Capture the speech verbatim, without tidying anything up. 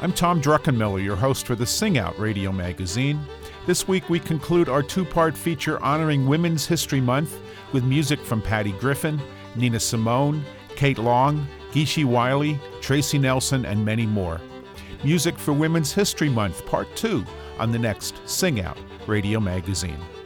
I'm Tom Druckenmiller, your host for the Sing Out radio magazine. This week we conclude our two-part feature honoring Women's History Month with music from Patty Griffin, Nina Simone, Kate Long, Geeshie Wiley, Tracy Nelson, and many more. Music for Women's History Month, Part two, on the next Sing Out radio magazine.